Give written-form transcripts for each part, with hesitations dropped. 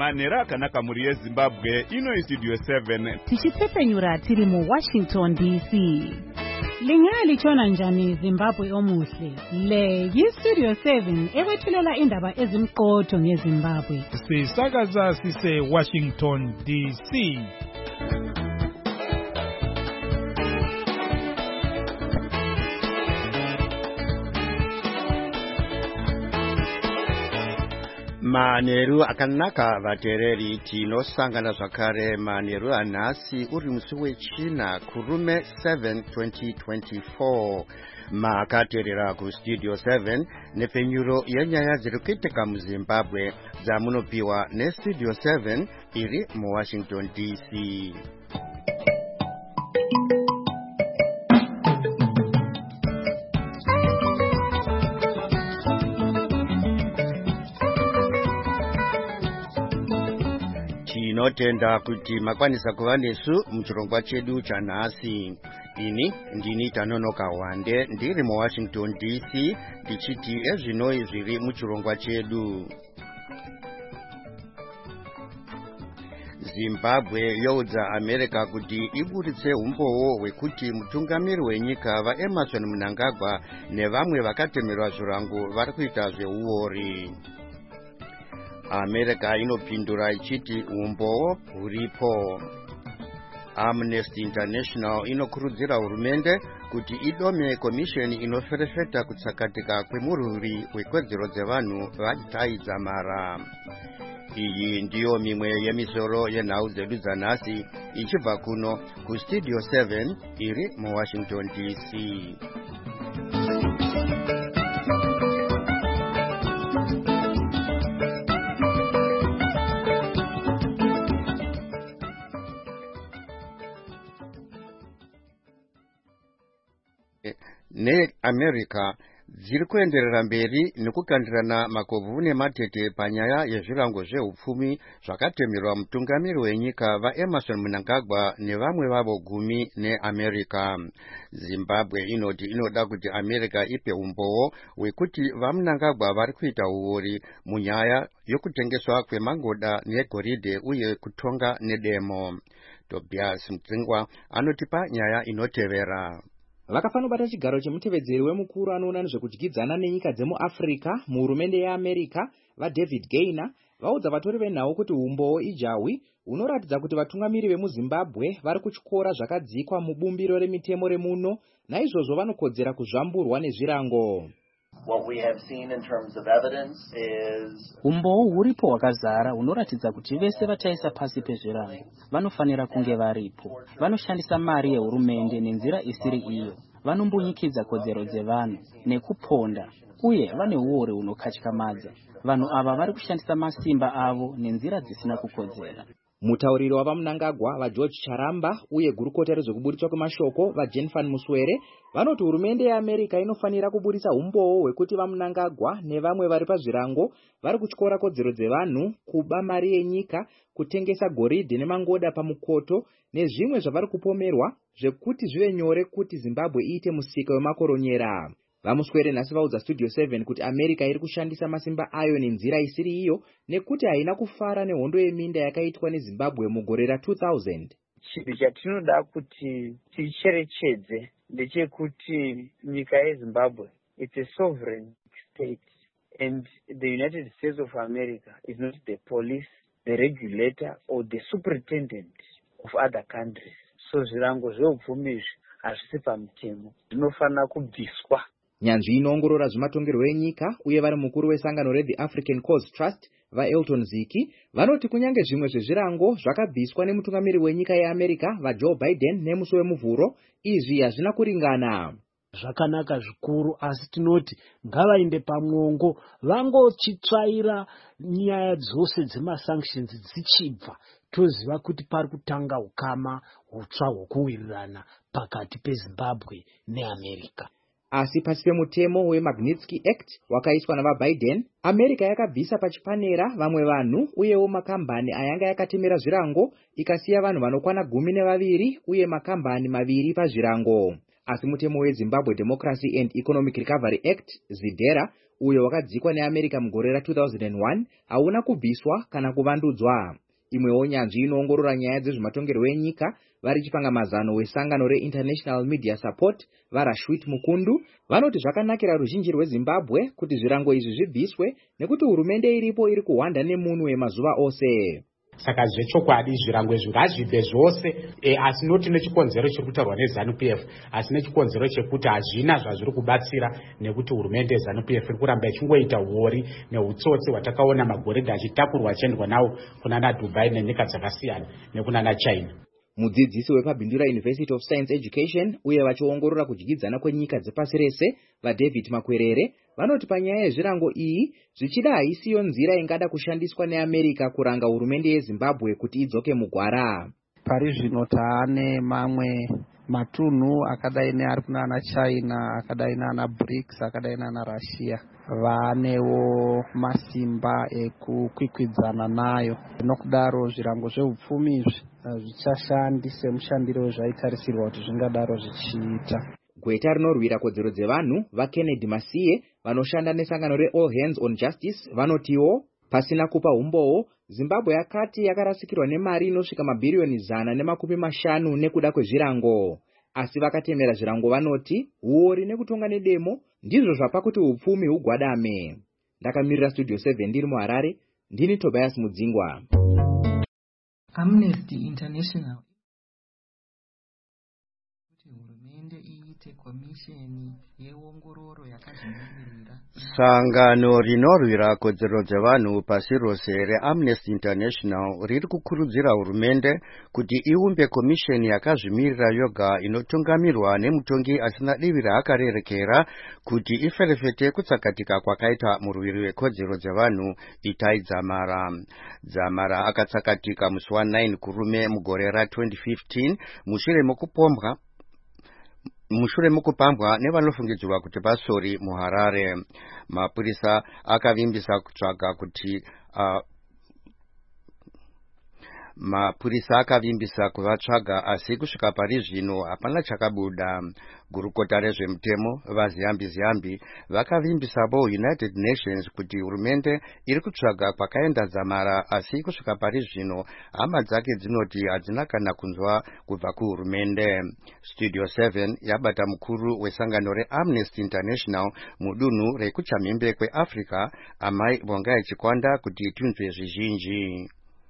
Manheru akanaka mhuri yeZimbabwe, ino iStudio 7. Tichipfepenyura tiri muWashington DC. Lingaya lichona njani Zimbabwe omuhle? Le yiStudio 7 ekwethulela indaba ezimqotho ngeZimbabwe. Sisakaza sise Washington DC. Manheru akanaka vatereri, tinosangana zvakare manheru anhasi uri musi wechina kurume 7 2024. Makateerera kuStudio 7 nepfenyuro yenyaya dziri kuitika muZimbabwe dzamunopiwa neStudio 7 iri muWashington DC. Tinotenda kuti makwanisa kuva nesu muchirongwa chedu chanhasi. Ini ndini Tanonoka Wande ndiri muWashington DC tichiti ezvinoi zviri muchirongwa chedu. Zimbabwe youdza America kuti iburitse umboo hwekuti mutungamiri wenyika vaEmmerson Mnangagwa nevamwe vakatemerwa zvirango vari kuita zveuori. America inopindura ichiti umboo huripo. Amnesty International inokurudzira hurumende kuti idome komisheni inoferefeta kutsakatika kwemurwi wekodzero dzevanhu vaTai Dzamara. Iyi ndiyo mimwe yemisoro yenhau dzedu dzanhasi ichibva kuno kuStudio 7 iri muWashington DC. NeAmerica dziri kuenderera mberi nekukandirana makobvu nematete panyaya yezvirango zveupfumi zvakatemerwa mutungamiri wenyika vaEmmerson Mnangagwa nevamwe vavo 10 neAmerica. Zimbabwe inoti inoda kuti America ipe umboo hwekuti vaMnangagwa vari kuita uori munyaya yokutengeswa kwemangoda negoridhe uye kutonga nedemo. Tobias Mtsingwa anotipa nyaya inotevera. Vakafanira kubata chigaro chemutevedzeri wemukuru anoona nezvekudyidzana nenyika dzemuAfrica muhurumende yeAmerica vaDavid Gaynor vaudza vatori venhau kuti umboo ijahwi hunoratidza kuti vatungamiri vemuZimbabwe vari kutyora zvakadzikwa mubumbiro remitemo remuno, naizvozvo vanokodzera kuzvamburwa nezvirango. What we have seen in terms of evidence is umboo huripo hwakazara hunoratidza kuti vese vataisa pasi pezvirango vanofanira kunge varipo. Vanoshandisa mari yehurumende nenzira isiri iyo, vanombunyikidza kodzero dzevanhu nekuponda, uye vane uori hunokatyamadza. Vanhu ava vari kushandisa masimba avo nenzira dzisina kukodzera. Mutauriri wavaMnangagwa vaGeorge Charamba uye gurukota rezvekuburitswa kwemashoko vaJane Van Muswere vanoti hurumende yeAmerica inofanira kuburitsa umboo hwekuti vaMnangagwa nevamwe vari pazvirango vari kutyora kodzero dzevanhu, kuba mari yenyika, kutengesa goridhe nemangoda pamukoto nezvimwe zvavari kupomerwa zvekuti zvive nyore kuti Zimbabwe iite musika wemakoronyera. Vamuswere nhasi vaudza Studio 7 kuti America iri kushandisa masimba ayo nenzira isiri iyo nekuti haina kufara nehondo yeminda yakaitwa neZimbabwe mugore ra2000. Chinhu chatinoda kuti ticherechedze ndechekuti nyika yeZimbabwe it's a sovereign state and the United States of America is not the police, the regulator or the superintendent of other countries. So zvirango zveupfumi hazvisi pamutemo, zvinofanira kubviswa. Nyanzvi inoongorora zvematongerwo enyika uye vari mukuru wesangano reThe African Cause Trust vaElton Ziki vanoti kunyange zvimwe zvezvirango zvakabviswa nemutungamiri wenyika yeAmerica vaJoe Biden nemusi wemuvhuro, izvi hazvina kuringana. Zvakanaka zvikuru, asi tinoti ngavainde pamwongo vangochitsvaira nyaya dzose dzemasanctions dzichibva, toziva kuti pari kutanga ukama hutsva hwokuwirirana pakati peZimbabwe neAmerica. Asi pasi pemutemo weMagnitsky Act wakaiswa navaBiden, America yakabvisa pachipanera vamwe vanhu uyewo makambani ayanga yakatemera zvirango ikasiya vanhu vanokwana 12 uye makambani 2 pazvirango. Asi mutemo weZimbabwe Democracy and Economic Recovery Act, ZIDERA, uyo wakadzikwa neAmerica mugore ra2001 hauna kubviswa kana kuvandudzwa. Imwewo nyanzvi inoongorora nyaya dzezvematongerwo enyika vari chipangamazano wesangano reInternational Media Support vaRashwit Mukundu vanoti zvakanakira ruzhinji rweZimbabwe kuti zvirango izvi zvibviswe nekuti hurumende iripo iri kuhwanda nemunhu wemazuva ose. Saka zvechokwadi zvirango izvi ngazvibve zvose, asi noti nechikonzero chiri kutaurwa neZANU-PF, asi nechikonzero chekuti hazvina zvazviri kubatsira, nekuti hurumende yeZANU-PF iri kuramba ichingoita huori nehutsotsi hwatakaona magoridhe achitakurwa achiendwa nawo kunana Dubai nenyika dzakasiyana nekunana China. Mudzidzisi wepaBindura University of Science Education uye vachiongorora kudyidzana kwenyika dzepasi rese vaDavid Makwerere vanoti panyaya yezvirango iyi zvichida haisiyo nzira ingada kushandiswa neAmerica kuranga hurumende yeZimbabwe kuti idzoke mugwara. Pari zvino taane mamwe matunhu akadai neari kunana China, akadai nana BRICS, akadai nana Russia vanewo masimba ekukwikwidzana nayo. Nokudaro zvirango zveupfumi izvi zvichashandi semushandiro zvaitarisirwa kuti zvingadaro zvichiita. Gweta rinorwira kodzero dzevanhu vaKennedy Masiye vanoshanda nesangano reAll Hands on Justice vanotiwo pasina kupa umbowo Zimbabwe yakati yakarasikirwa nemari inosvika mabhiriyoni 150 nekuda kwezvirango. Asi vakatemera zvirango vanoti huori nekutonga nedemo ndizvo zvapa kuti upfumi hugwadame. Ndakamirira Studio 7 ndiri muHarare, ndini Tobias Mudzingwa. Amnesty International kuti hurumende iite komisheni yeongororo yakazvimirira. Sangano rinorwira kodzero dzevanhu pasi rose reAmnesty International riri kukurudzira hurumende kuti iumbe komisheni yakazvimirira yoga inotungamirwa nemutongi asina divi raakarerekera kuti iferefete kutsakatika kwakaita murwiri wekodzero dzevanhu Itai Dzamara. Dzamara akatsakatika musi wa9 kurume mugore ra2015 mushure mukupambwa nevanofungidzirwa kuti vasori muHarare. Mapurisa akavimbisa kuvatsvaga asi kusvika pari zvino hapana chakabuda. Gurukota rezvemutemo vaZiyambi vakavimbisawo United Nations kuti hurumende iri kutsvaga kwakaenda Dzamara asi kusvika pari zvino hama dzake dzinoti hadzina kana kunzwa kubva kuhurumende. Studio 7 yabata mukuru wesangano reAmnesty International mudunhu rekuchamhembe kweAfrica Amai Bongai Chikwanda kuti itunzwe zvizhinji.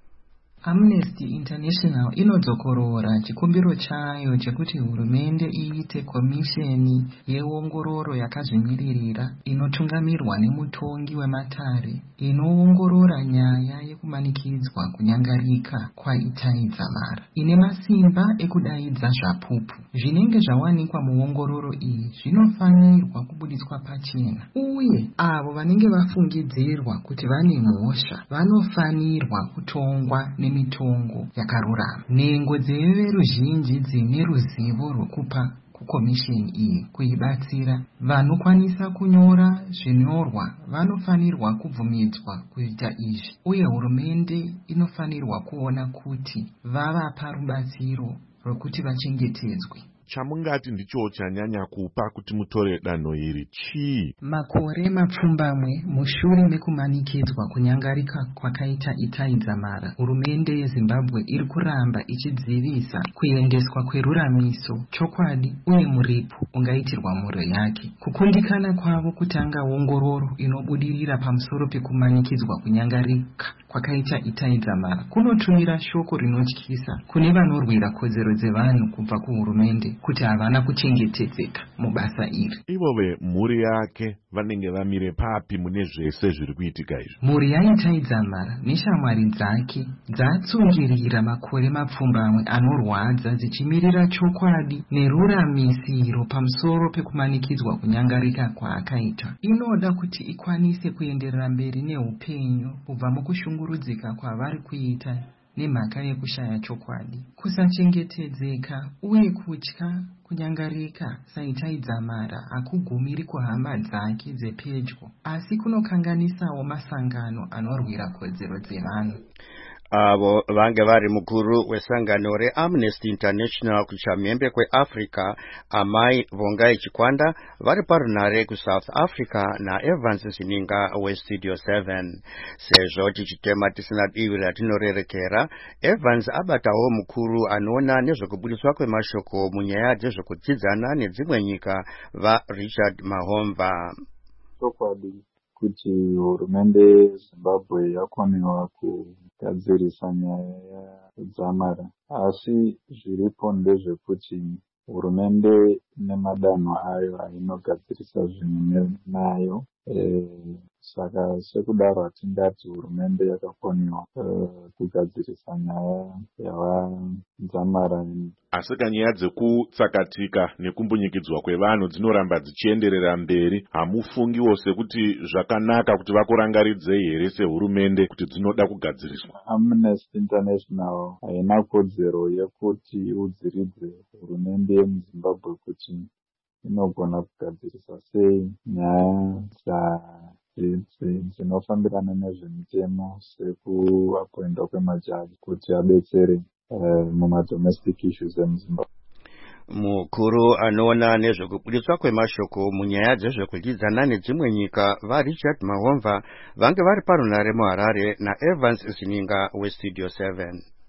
Amnesty International inodzokorora chikumbiro chayo chekuti hurumende iite komisheni yeongororo yakazvimiririra inotungamirwa nemutongi wematare inoongorora nyaya yekumanikidzwa kunyangarika kwaItai Dzamara ine masimba ekudaidza zvapupu. Zvinenge zvawanikwa muongororo iyi zvinofanirwa kubudiswa pachena, uye avo vanenge vafungidzirwa kuti vane mhosva vanofanirwa kutongwa mitongo yakarurama. Nhengo dzeveruzhinji dzine ruzivo rwekupa kukomisheni iyi kuibatsira vanokwanisa kunyora zvinyorwa vanofanirwa kubvumidzwa kuita izvi, uye hurumende inofanirwa kuona kuti vavapa rubatsiro rwekuti vachengetedzwe. Chamungati ndicho chanyanya kupa kuti mutore danho iri chii? Makore mapfumbamwe mushure mekumanikidzwa kunyangarika kwakaita Itai Dzamara, hurumende yeZimbabwe iri kuramba ichidzivisa kuendeswa kweruramiso, chokwadi uye muripo ungaitirwa mhuri yake. Kukundikana kwavo kutanga ongororo inobudirira pamusoro pekumanikidzwa kunyangarika kwakaita Itai Dzamara kunotumira shoko rinotyisa kune vanorwira kodzero dzevanhu kubva kuhurumende kuti havana kuchengetedzeka mubasa iri. Ivove mhuri yake vanenge vamire papi mune zvese zviri kuitika izvi? Mhuri yaItai Dzamara neshamwari dzake dzatsungirira makore mapfumbamwe anorwadza dzichimirira chokwadi neruramisiro pamusoro pekumanikidzwa kunyangarika kwaakaita. Inoda kuti ikwanise kuenderera mberi neupenyu kubva mukushungurudzika kwavari kuita nemhaka yekushaya chokwadi, kusachengetedzeka uye kutya kunyangarika saItai Dzamara hakugumiri kuhama dzake dzepedyo, asi kunokanganisawo masangano anorwira kodzero dzevanhu. avo vange vari mukuru wesangano reAmnesty International kuchamhembe kweAfrica Amai Vongai Chikwanda vari parunare kuSouth Africa naEvans Zininga weStudio 7. Sezvo tichitema tisina divi ratinorerekera, Evans abatawo mukuru anoona nezvekubudiswa kwemashoko munyaya dzezvekudzidzana nedzimwe nyika vaRichard Mahomva. Chokwadi kuti hurumende yeZimbabwe yakoniwa kugadzirisa nyaya yedzamara, asi zviripo ndezvekuti hurumende nemadanho ayo ainogadzirisa zvinhu nayo. Saka sekudaro hatingati hurumende yakakoniwa kugadzirisa nyaya yavadzamara. Asi nyaya dzekutsakatika nekumbunyikidzwa kwevanhu dzinoramba dzichienderera mberi. Hamufungiwo sekuti zvakanaka kuti vakurangaridzei here sehurumende kuti dzinoda kugadziriswa? Amnesty International haina kodzero yekuti udziridze hurumende yemuZimbabwe kuti inogona kugadzirisa sei nyaya dzinofambirana nezvemitemo sekuapoindwa kwemajaji kuti abetsere mumadomestic issues emuZimbabwe. Mukuru anoona nezvekubudiswa kwemashoko munyaya dzezvekudzidzana nedzimwe nyika vaRichard Mahomva vange vari parunare muHarare naEvans Zininga weStudio 7.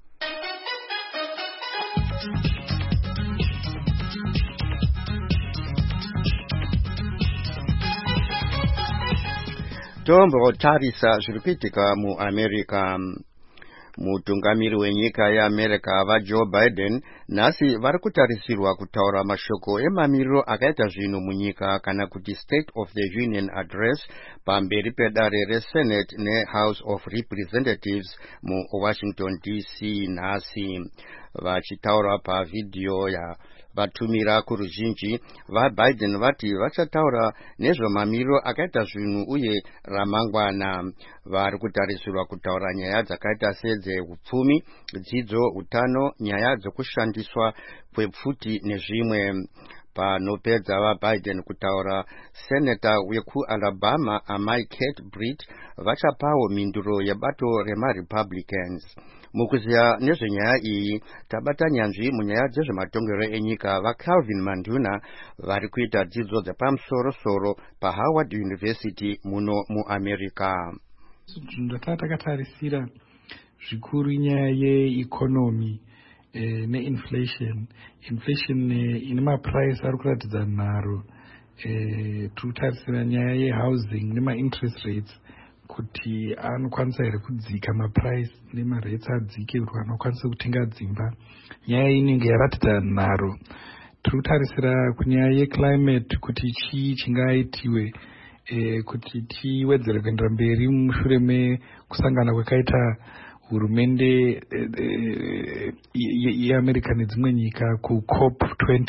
Tombotarisa zviri kuitika muAmerica. Mutungamiri wenyika yeAmerica vaJoe Biden nhasi vari kutarisirwa kutaura mashoko emamiriro akaita zvinhu munyika kana kuti State of the Union Address pamberi pedare reSenate neHouse of Representatives muWashington DC nhasi. Vachitaura pavidhiyo vatumira kuruzhinji, vaBiden vati vachataura nezvemamiriro akaita zvinhu uye ramangwana. Vari kutarisirwa kutaura nyaya dzakaita sedzehupfumi, dzidzo, utano, nyaya dzekushandiswa kwepfuti nezvimwe. Panopedza vaBiden kutaura, Senata wekuAlabama Amai Kate Britt vachapawo mhinduro yebato remaRepublicans. Mukuziya nezvenyaya iyi, tabata nyanzvi munyaya dzezvematongero enyika vaCalvin Manduna vari kuita dzidzo dzepamusoro-soro paHoward University muno muAmerica. Takatarisira zvikuru nyaya yeeconomy neinflation. Inflation ine maprice ari kuratidza nharo. Tikutarisira nyaya yehousing nemainterest rates kuti anokwanisa here kudzika maprice nemarates adzike kuti vanhu vakwanise kutenga dzimba. Nyaya inenge yaratidza nharo. Tiri kutarisira kunyaya yeclimate kuti chii chingaitiwe kuti tiwedzere kuendera mberi mushure mekusangana kwakaita hurumende yeAmerica nedzimwe nyika kuCOP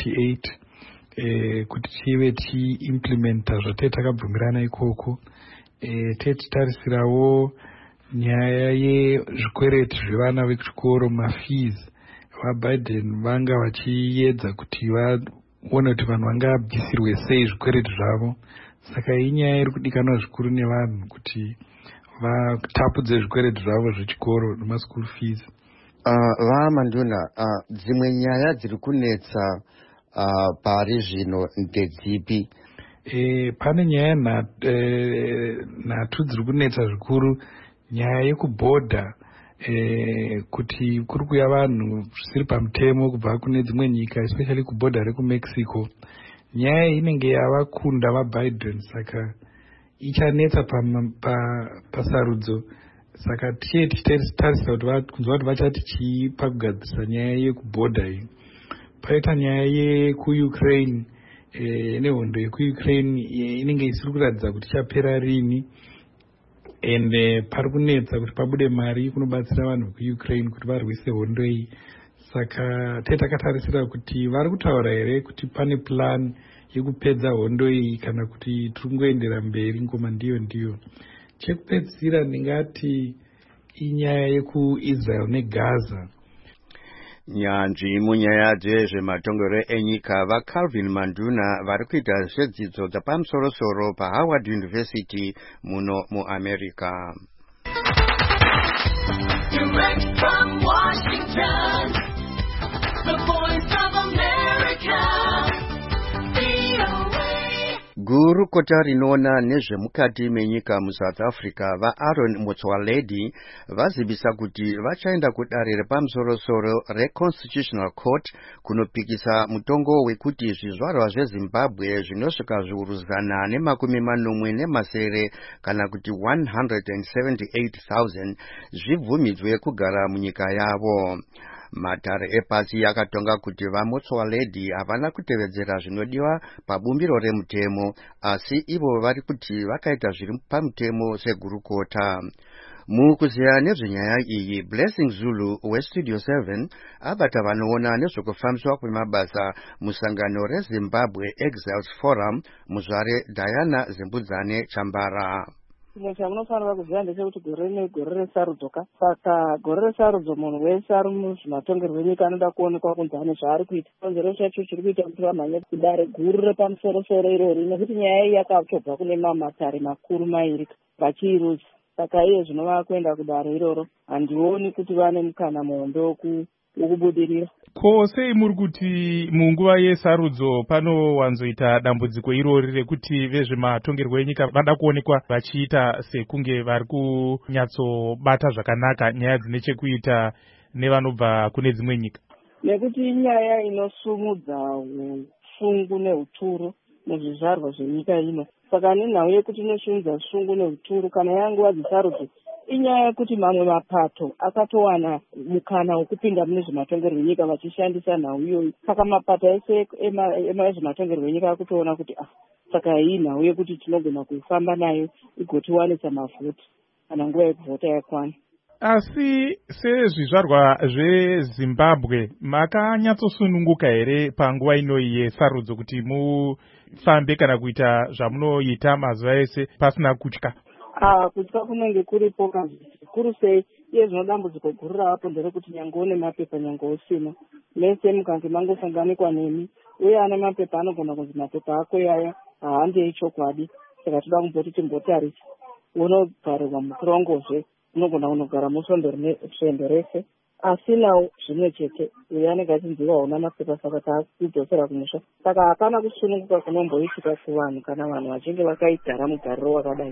28 kuti tive tiimplementa zvatei takabvumirana ikoko. Tichitarisirawo nyaya yezvikwereti zvevana vechikoro mafees. VaBiden vanga vachiedza kuti vaone kuti vanhu vangabvisirwe sei zvikwereti zvavo. Saka inyaya iri kudikanwa zvikuru nevanhu kuti vatapudze zvikwereti zvavo zvechikoro nemaschool fees. Manduna, dzimwe nyaya dziri kunetsa pari zvino ndedzipi? Pane nyaya nhatu dziri kunetsa zvikuru. Nyaya yekubhodha, kuti kuri kuuya vanhu zvisiri pamutemo kubva kune dzimwe nyika, especially kubhodha rekuMexico. Nyaya inenge yavakunda vaBiden, saka ichanetsa pasarudzo. Saka tichitarisira kunzwa kuti vachati chii pakugadzirisa nyaya yekubhodha iyi. Paita nyaya yekuUkraine, nehondo yekuUkraine inenge isiri kuratidza kuti ichapera rini, ende pari kunetsa kuti pabude mari kunobatsira vanhu vekuUkraine kuti varwise hondo iyi. Saka takatarisira kuti vari kutaura here kuti pane plan yekupedza hondo iyi kana kuti tiri kungoendera mberi ngoma ndiyo. Chekupedzisira ndingati inyaya yekuIsrael neGaza. Nyanzvi munyaya dzezvematongero enyika vaCalvin Manduna vari kuita zvedzidzo dzepamusoro-soro paHoward University muno muAmerica. Direct from Washington, the voice of America, VOA. Gurukota rinoona nezvemukati menyika muSouth Africa vaAaron Motsoaledi vazivisa kuti vachaenda kudare repamusoro-soro reConstitutional Court kunopikisa mutongo wekuti zvizvarwa zveZimbabwe zvinosvika zviuru 180 kana kuti 178,000 zvibvumidzwe kugara munyika yavo. Matare epasi yakatonga kuti vaMotsoaledi havana kutevedzera zvinodiwa pabumbiro remutemo, asi ivo vari kuti vakaita zviri pamutemo segurukota. Mukuziya nezvenyaya iyi, Blessing Zulu weStudio 7 abata vanoona nezvekufambiswa kwemabasa musangano reZimbabwe Exiles Forum muzvare Diana Zimbudzane Chambara. Chimwe chamunofanira kuziva ndechekuti gore negore resarudzo saka gore resarudzo munhu wese ari muzvimatongerwo enyika anoda kuonekwa kunzi ane zvaari kuita. Konzero chacho chiri kuita kuti vamhanye kudare guru repamusoro-soro irori nekuti nyaya iyi yakatobva kune mamatare makuru mairi vachiirudza. Saka iye zvinova kuenda kudare iroro handioni kuti vane mukana muhombe wokubudirira. Ko sei muri kuti munguva yesarudzo panowanzoita dambudziko irori rekuti vezvematongerwo enyika vada kuonekwa vachiita sekunge vari kunyatsobata zvakanaka nyaya dzine chekuita nevanobva kune dzimwe nyika? Nekuti nyaya inosumudza usungu neuturu muzvizvarwa zvenyika ino. Saka nenhau yekuti inosumudza usungu neuturu kana yanguva dzesarudzo inyaya yekuti mamwe mapato akatowana mukana wokupinda mune zvematongerwo enyika vachishandisa nhau iyoyi. Saka mapato ese ezvematongerwo enyika akutoona kuti saka iyi nhau yekuti tinogona kufamba nayo igotiwanisa mavhoti kana nguva yekuvhota yakwana. Asi sezvizvarwa zveZimbabwe makanyatsosununguka here panguva inoyi yesarudzo kuti mufambe kana kuita zvamunoita mazuva ese pasina kutya? Kutya kunenge kuripo kazvikuru sei iye zvinodambudziko guru ravapo nderekuti nyange une mapepa nyange usina mese mukange mangosanganikwa nemi uye ane mapepa anogona kunzi mapepa ako yaya haandei chokwadi, saka toda kumboti timbotarisa unobharirwa mukurongozve unogona kunogara musvondo rese asinawo zvimwe chete uye anenge achinziva hauna mapepa saka taakudzosera kumusha. Saka hapana kusununguka kunomboitika kuvanhu kana vanhu vachinge vakaigara mugariro wakadai.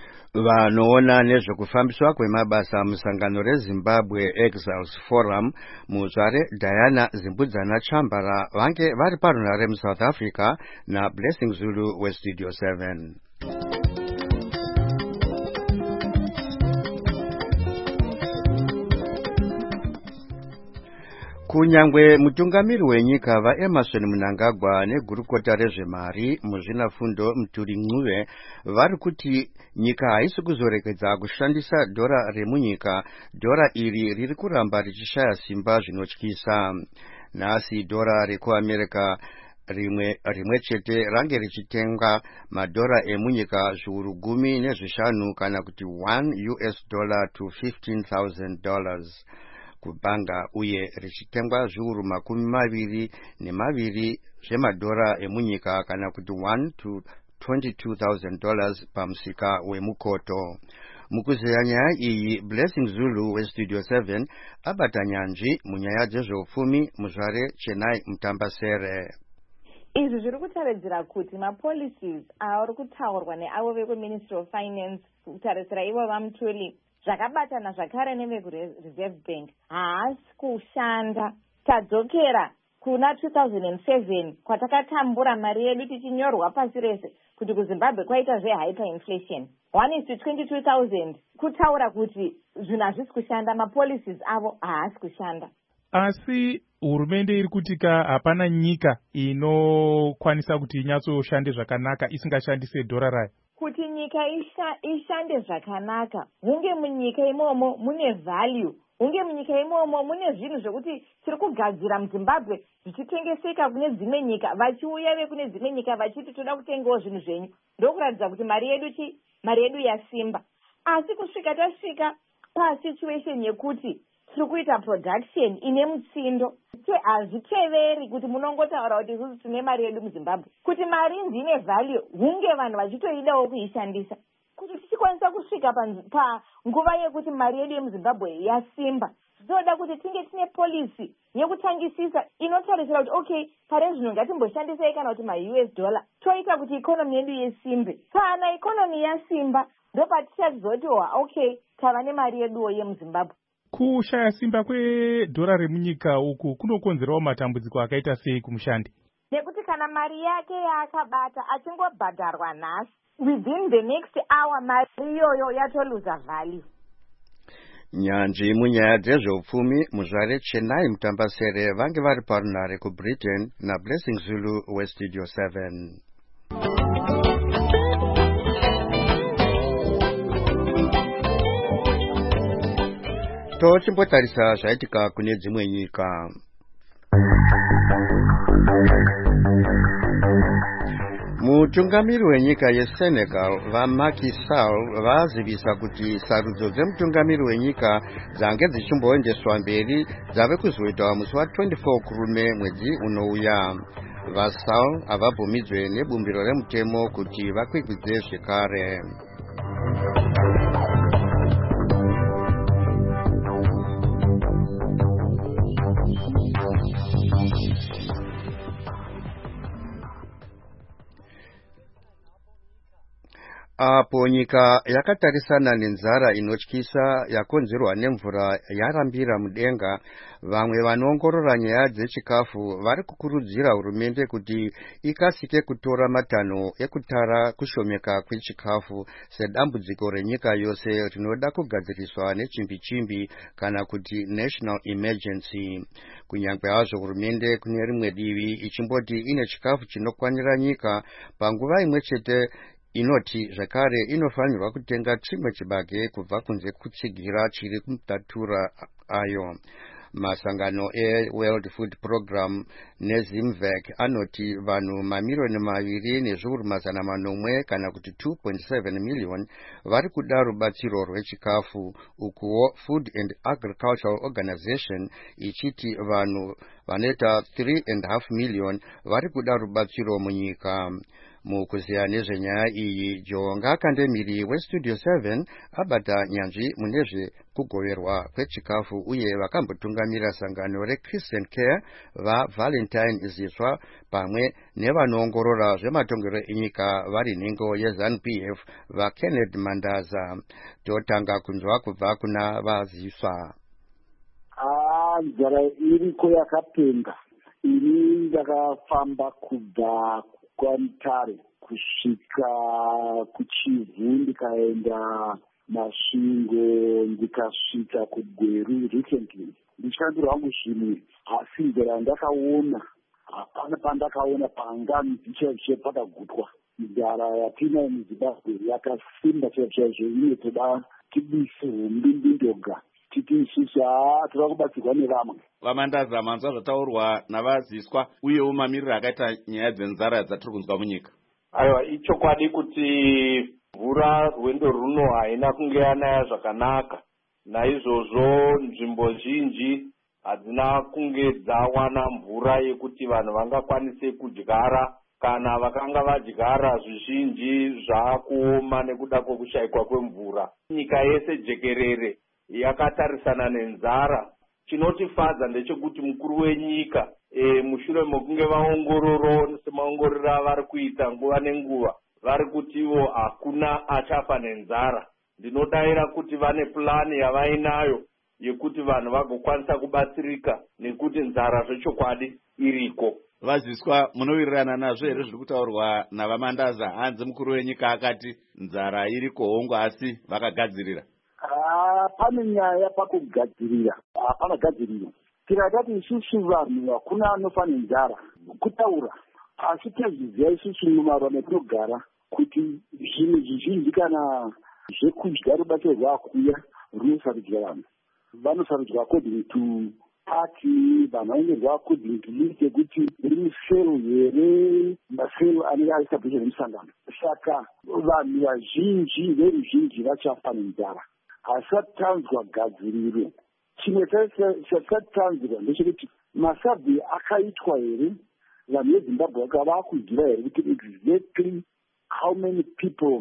Vanoona nezvekufambiswa kwemabasa musangano reZimbabwe Exiles Forum muzvare Diana Zimbudzana Chambara vange vari parunhare muSouth Africa naBlessing Zulu weStudio 7. Kunyangwe mutungamiri wenyika vaEmmerson Mnangagwa negurukota rezvemari muzvinafundo Muturi Ncube vari kuti nyika haisi kuzorekedza kushandisa dhora remunyika. Dhora iri riri kuramba richishaya simba zvinotyisa. Nhasi dhora rekuAmerica rimwe chete range richitenga madhora emunyika zviuru 15 kana kuti $1 to $15,000 kubhanga uye richitengwa zviuru 22 zvemadhora emunyika kana kuti $1 to $22,000 pamusika wemukoto. Mukuzeya nyaya iyi, Blessing Zulu weStudio 7 abata nyanzvi munyaya dzezveupfumi muzvare Chennai Mutambasere. Izvi zviri kutaridzira kuti mapolicies ari kutaurwa neavo vekuMinistry of Finance kutarisira ivo vaMutuli zvakabatana zvakare nevekuReserve Bank haasi kushanda. Tadzokera kuna 2007 kwatakatambura mari yedu tichinyorwa pasi rese kuti kuZimbabwe kwaita zvehyperinflation 1:22,000 kutaura kuti zvinhu hazvisi kushanda, mapolicies avo haasi kushanda. Asi hurumende iri kutika hapana nyika inokwanisa kuti inyatsoshande zvakanaka isingashandise dhora rayo. Kuti nyika ishande zvakanaka, hunge munyika imomo mune value, hunge munyika imomo mune zvinhu zvekuti tiri kugadzira muZimbabwe zvichitengeseka kune dzimwe nyika, vachiuya vekune dzimwe nyika vachiti toda kutengawo zvinhu zvenyu, ndokuratidza kuti mari yedu yasimba. Asi kusvika tasvika pasituation yekuti tiri kuita production ine mutsindo, hazviteveri kuti munongotaura kuti isusu tine mari yedu muZimbabwe. Kuti mari ndine value, hunge vanhu vachitoidawo kuishandisa. kuti tichikwanisa kusvika panguva yekuti mari yedu yemuzimbabwe yasimba, zvinoda kuti tinge tine polisi yekutangisisa inotarisira kuti okay, pare zvino ngatimboshandisei kana kuti ma-US dollar toita kuti ikonomi yedu yesimbe. Kana ikonomi yasimba ndopatichazoti okay, tava nemari yeduwo yemuzimbabwe. Kushaya simba kwedhora remunyika uku kunokonzerawo matambudziko akaita sei kumushandi? Nekuti kana mari yake yaakabata achingobhadharwa nhasi, within the next hour mari iyoyo yatoluza value. Nyanzvi munyaya dzezveupfumi muzvare Chennai Mutambasere vange vari parunhare kuBritain naBlessing Zulu weStudio 7. Tochimbotarisa zvaitika kune dzimwe nyika. Mutungamiri wenyika yeSenegal vaMacky Sall vazivisa kuti sarudzo dzemutungamiri wenyika dzange dzichimboendeswa mberi dzave kuzoitwa musi wa24 kurume mwedzi unouya. VaSall havabvumidzwe nebumbiro remutemo kuti vakwikwidze zvekare. Apo nyika yakatarisana nenzara inotyisa yakonzerwa nemvura yarambira mudenga, vamwe vanoongorora nyaya dzechikafu vari kukurudzira hurumende kuti ikasike kutora matanho ekutara kushomeka kwechikafu sedambudziko renyika yose rinoda kugadziriswa nechimbi-chimbi kana kuti national emergency. Kunyange hazvo hurumende kune rimwe divi ichimboti ine chikafu chinokwanira nyika, panguva imwe chete inoti zvakare inofanirwa kutenga chimwe chibage kubva kunze kutsigira chiri kumutatura ayo. Masangano eWorld Food Program neZimvec anoti vanhu mamirioni 2 nezviuru 800 kana kuti 2.7 million vari kuda rubatsiro rwechikafu, ukuwo Food and Agricultural Organization ichiti vanhu vanoita 3.5 million vari kuda rubatsiro munyika. Mukuziya nezvenyaya iyi, Jonga Kandemiri weStudio 7 abata nyanzvi munezve kugoverwa kwechikafu uye vakambotungamira sangano reChristian Care vaValentine Ziswa pamwe nevanoongorora zvematongerwo enyika vari nhengo yeZANU-PF vaKenneth Mandaza. Totanga kunzwa kubva kuna vaZiswa. Nzara iriko yakapenga. Ini ndakafamba kubva kwaMutare kusvika kuChivu ndikaenda Masvingo ndikasvika kuGweru recently. Ndichikandira hangu zvimwe, asi nzara ndakaona hapana pandakaona pangamidzi chaizvo pakagutwa. Nzara yatinayo muZimbabwe yakasimba chaizvo, uye toda tibise humbi ndoga titi isusu toda kubatsirwa nevamwe. Vamandaza, manzwa zvataurwa navaZiswa uyewo mamiriro akaita nyaya dzenzara dzatiri kunzwa munyika. Aiwa, ichokwadi kuti mvura rwendo runo haina kunge yanaya zvakanaka. Naizvozvo nzvimbo zhinji hadzina kunge dzawana mvura yekuti vanhu vangakwanise kudyara, kana vakanga vadyara zvizhinji zvaakuoma nekuda kwekushayikwa kwemvura. Nyika yese jekerere yakatarisana nenzara. Chinotifadza ndechekuti mukuru wenyika mushure mokunge vaongororo semaongorora vari kuita nguva nenguva, vari kutiwo hakuna achafa nenzara. Ndinodayira kuti vane plani yavainayo yekuti vanhu vagokwanisa kubatsirika nekuti nzara zvechokwadi iriko. VaZiswa, munowirirana nazvo here zviri kutaurwa navaMandaza? Hanzi mukuru wenyika akati nzara iriko hongu asi vakagadzirira. Pane nyaya pakugadzirira, hapana gadziriro. Tikatati isusu vanhu hakuna anofa nenzara kutaura, asi tazviziva isusu mumarwa metinogara kuti zvinhu zvizhinji kana zvekudya rubatsiro rwakuya runosarudzwa vanhu. Vanosarudzwa according to party, vanhu vaenderwa according to list yekuti iri musero here, masero anenge ari established nemusangano. Saka vanhu vazhinji veruzhinji vachafa nenzara. Hasatanzwa gadziriro. Chimwe chasatanzwa ndechekuti masabhi akaitwa here, vanhu veZimbabwe vakakuziva here kuti exactly how many people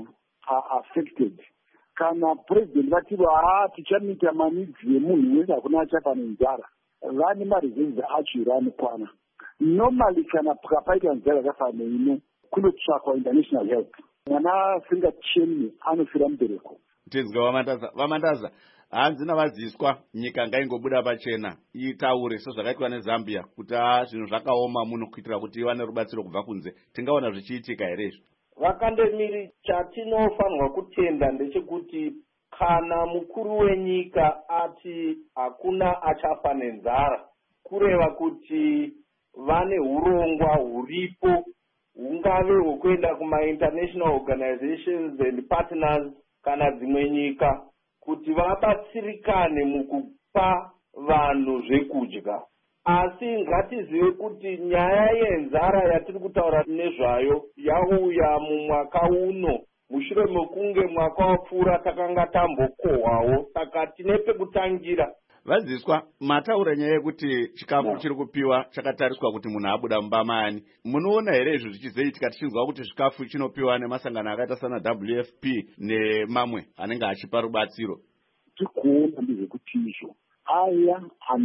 affected. Kana president vati tichamita manidzi emunhu wese hakuna achafa nenzara, vane mareserves acho iri anokwana. Normally kana pakapaita nzara yakafanana neino kunotsvakwa international help. Mwana asingachemi anofira mubereko. Tinzwa Vamandaza, hanzi navaziviswa nyika ngaingobuda pachena itaure sezvakaitwa neZambia kuti zvinhu zvakaoma muno kuitira kuti iwane rubatsiro kubva kunze. Tingaona zvichiitika here izvi? Vakandemiri, chatinofanirwa kutenda ndechekuti kana mukuru wenyika ati hakuna achafa nenzara, kureva kuti vane urongwa huripo, hungave hwekuenda kuma-international organizations and partners kana dzimwe nyika kuti vabatsirikane mukupa vanhu zvekudya. Asi ngatizive kuti nyaya yenzara yatiri kutaura nezvayo yauya mumwaka uno mushure mekunge mwaka wapfuura takanga tambokohwawo, saka tine pekutangira. Vaziviswa, mataura nyaya yekuti chikafu chiri kupiwa chakatariswa kuti munhu abuda mumbamani. Munoona here izvo zvichizoitika tichinzwa kuti chikafu chinopiwa nemasangano akaita sana WFP nemamwe anenge achipa rubatsiro? Tikuona ndezvekuti izvo aya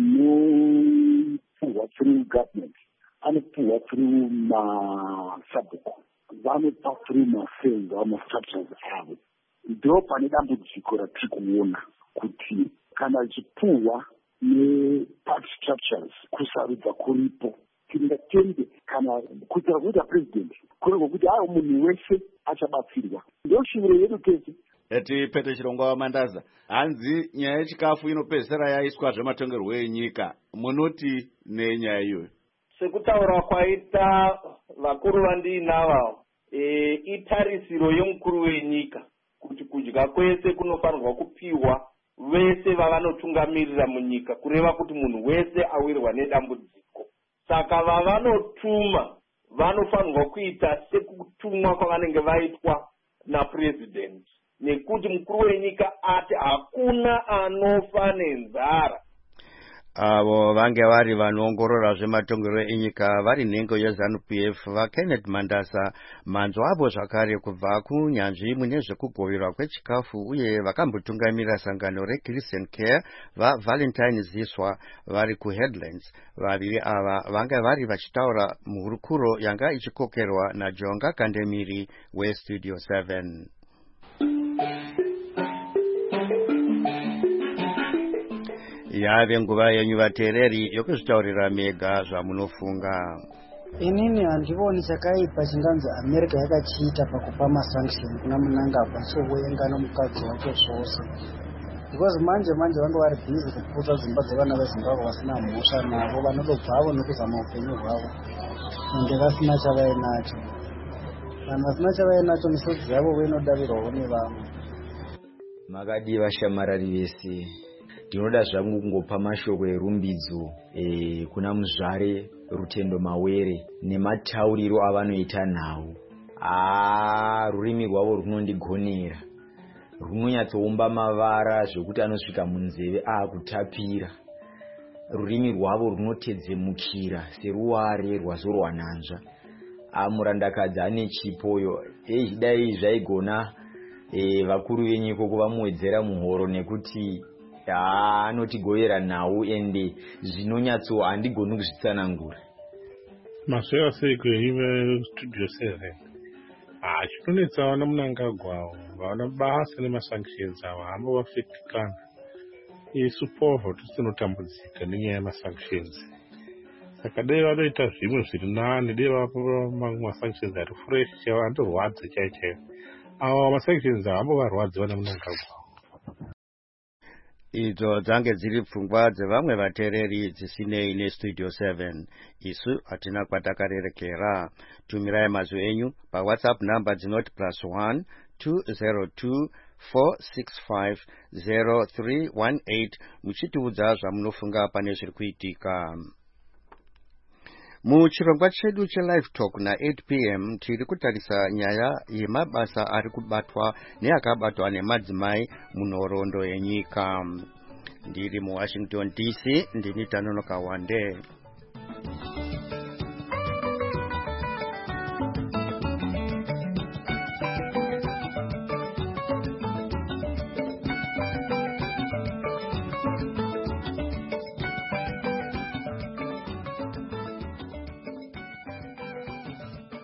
anopuhwa through government, anopuhwa through masabhuku, vanopa through mafield amastructures avo. Ndo pane dambudziko ratiri kuona kuti kana chipuhwa neparty structures kusarudza kuripo, tingatende kana kuitira kuita president kurego kuti munhu wese achabatsirwa. Ndo shuviro yedu tese. Pete Chirongwa Vamandaza, hanzi nyaya yechikafu inopedzisira yaiswa zvematongerwo enyika. Munoti nenyaya iyoyo? Sekutaura kwaita vakuru vandiinava, itarisiro yomukuru wenyika kuti kudya kwese kunofanirwa kupiwa vese vavanotungamirira munyika, kureva kuti munhu wese awirwa nedambudziko. Saka vavanotuma vanofanirwa kuita sekutumwa kwavanenge vaitwa napresident, nekuti mukuru wenyika ati hakuna anofa nenzara. Avo vange vari vanoongorora zvematongerwo enyika vari nhengo yeZANU-PF vaKenneth Mandasa, manzwa avo zvakare kubva kunyanzvi mune zvekugoverwa kwechikafu uye vakambotungamirira sangano reChristian Care vaValentine Ziswa vari kuHeadlands. Vaviri ava vanga vari vachitaura muhurukuro yanga ichikokerwa naJonga Kandemiri weStudio 7. Yave nguva yenyu vateereri yokuzvitaurira mega zvamunofunga. Inini handivoni chakaipa chinganzi America yakachiita pakupa masanction kuna Mnangagwa sokuenga nomukadzi wake zvose. Because manje vange vari busy kuputsa dzimba dzevana veZimbabwe vasina mhosva navo vanotobvavo nekuzama upenyu hwavo ende vasina chavainacho. Vanhu vasina chavainacho misodzi yavo inodavirwawo nevamwe. Makadiva shamarari vese, ndinoda zvangu kungopa mashoko erumbidzo kuna muzvare Rutendo Mawere nematauriro avanoita nawo. Rurimi rwavo runondigonera, runonyatsoumba mavara zvokuti anosvika munzeve akutapira. Rurimi rwavo runotedzemukira seruware rwazorwa nanzva. Murandakadzi ane chipoyo, dai zvaigona vakuru venyika kuvamuwedzera muhoro nekuti anotigovera nawo ende zvinonyatso handigoni kuzvitsanangura. Masveva sei kuive Studio 7? Chitonetsa vana Mnangagwa vana basa nemasanctions avo hamba vafetikana. Isu povo tisinotambudzika nenyaya yemasanctions. Saka dai vanoita zvimwe zviri nani, dai vapa masanctions ari fresh chaivo andorwadza chaivo. Ava masanctions hamba varwadzi vana Mnangagwa. Idzo dzange dziri pfungwa dzevamwe vateereri dzisinei neStudio 7. Isu hatina kwatakarerekera. Tumirai mazwi enyu paWhatsApp number dzinoti +1 202 465 0318 muchitiudza zvamunofunga pane zviri kuitika. Muchirongwa chedu cheLive Talk na8 p.m. tiri kutarisa nyaya yemabasa ari kubatwa neakabatwa nemadzimai munhoroondo yenyika. Ndiri muWashington DC, ndini Tanonoka Wande.